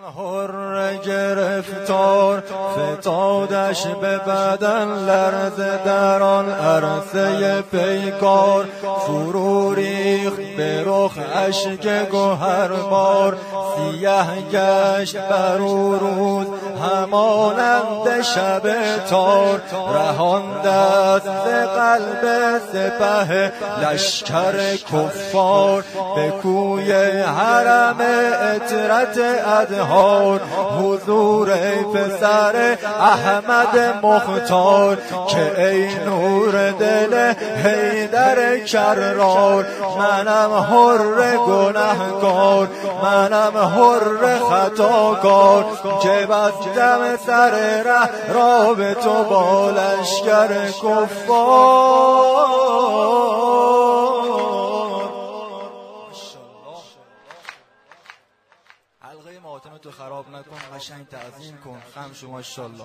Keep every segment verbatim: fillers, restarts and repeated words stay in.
حر گرفتار فتادش به بدن لرزه در آن عرصه پیکار فرو ریخت به رخ اشک گوهربار سیه گشت بر او روز همانند شب تار رهانده است ز قلب سپه لشکر کفار به کوی حرم عطرت اطهار حضور پسر احمد مختار که ای نور دل حیدر کرار منم حر گنهکار منم حر خطاکار که بستم سر ره را به تو با لشکر کفار. حلقه ماتم تو خراب نکن، قشنگ تعظیم کن، خم شو ماشاءالله.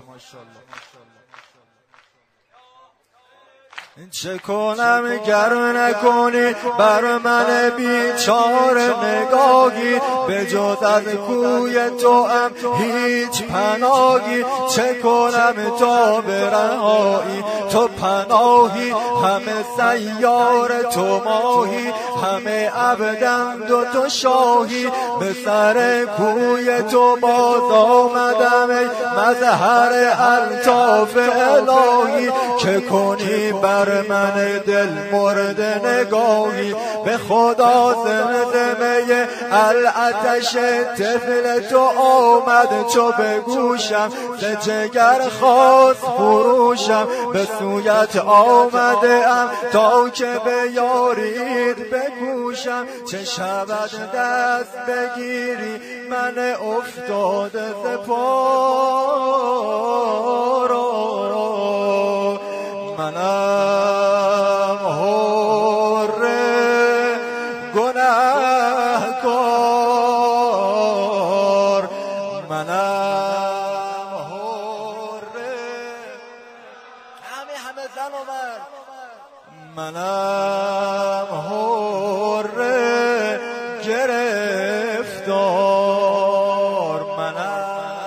چه کنم گر نکنی بر من بیچاره نگاهی به جز از کوی تو هم هیچ پناهی چه کنم تا برهایی تو پناهی همه سیار تو ماهی همه عبدند و تو شاهی به سر کوی تو باز آمدم ای مظهر الطاف الهی که کنی بر من دل مورد نگاهی به خدا زمزمه العتش طفل تو آمد چو به گوشم ز جگر خواست خروشم به سویت آمده ام تا که به یارید بکوشم چه شود دست بگیری من افتاده ز پا منم حر گنهکار منم حر همه همه زن و مرد منم حر گرفتار منم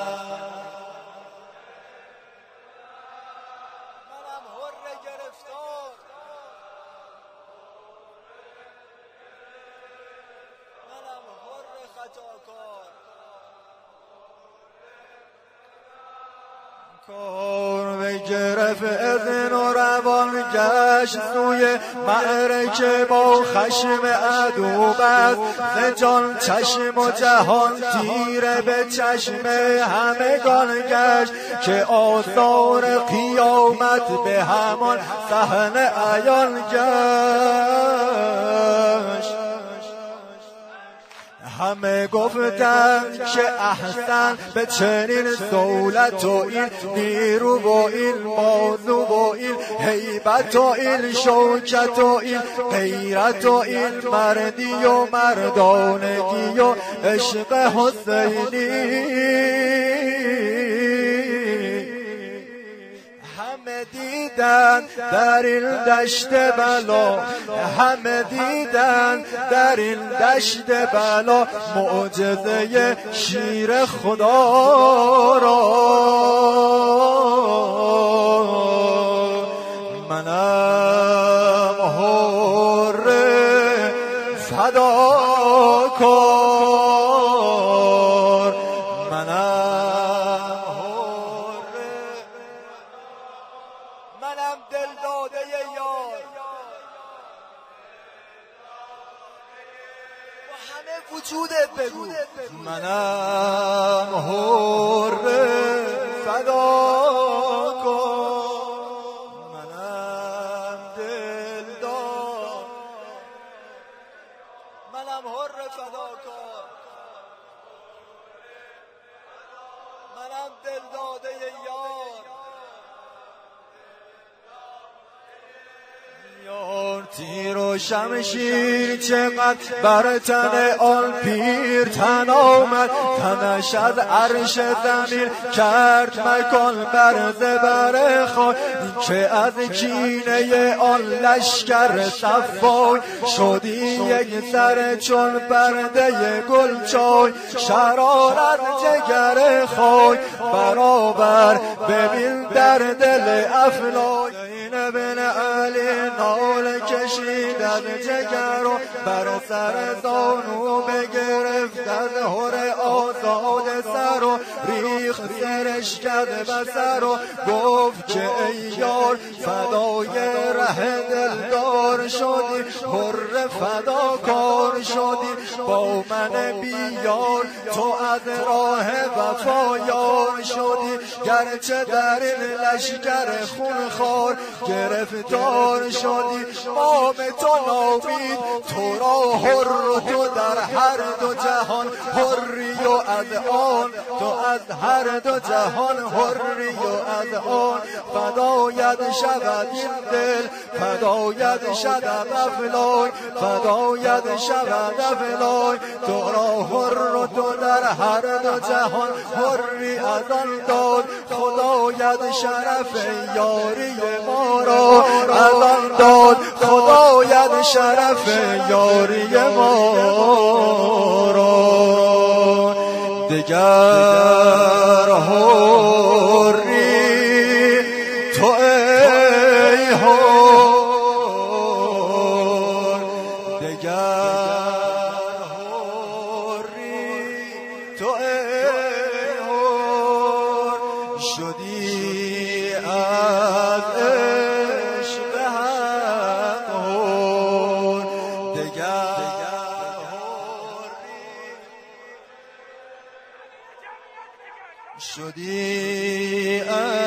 کار به گرف اذن و روان گشت سوی معرکه با خشم عدو بست ز جان چشم و جهان تیره به چشم همگان گشت که آثار قیامت به همان صحنه عیان گشت همه گفتند که احسن به چنین سولت و این نیرو و این بازو و این هیبت و این شوکت و این غیرت و این مردی و مردانگی و عشق حسینی همه دیدن در این دشت بلا همه دیدن در این دشت بلا معجزه شیر خدا را منم حر فداکار منم منم دل داده یار با همه وجودت بگو منم حر فداکار منم دل دار منم حر فداکار منم دل داده یار یار تیر و شمشیر چقدر بر تن آن پیر تن آمد، تنش از عرش زمین کرد مکان بر زبر خاک، که از کینه آن لشکر صفای شدی یک سر چون پرده گل چای، شرارت جگر خاک برابر ببین در دل افلای. این بن علی نال کشید از جگر و بر سر زانو بگرفت از هر آزاد سر و ریخت سرش کرد بسر و گفت که ای یار فدای ره دلدار شدی، هر فداکار شدی، با من بیار تو از راه وفا یار شدی، گرچه در این لشکر خونخوار گرفتار شدی، ما به تو نامید تو را حر و تو در هر دو جهان حری و از آن، تو از هر دو جهان حری و از آن، فدایت شود این دل فدایت شود افلای، فدایت شود افلای، تو را حر و تو در هر دو جهان حری از آن داد، خدایت شرف یاری ما را از آن داد، خدایت شرف یاری ما را. دگر حری تو ای حر، دگر حری تو ای حر، شدی از عشق حق حر، دگر شدی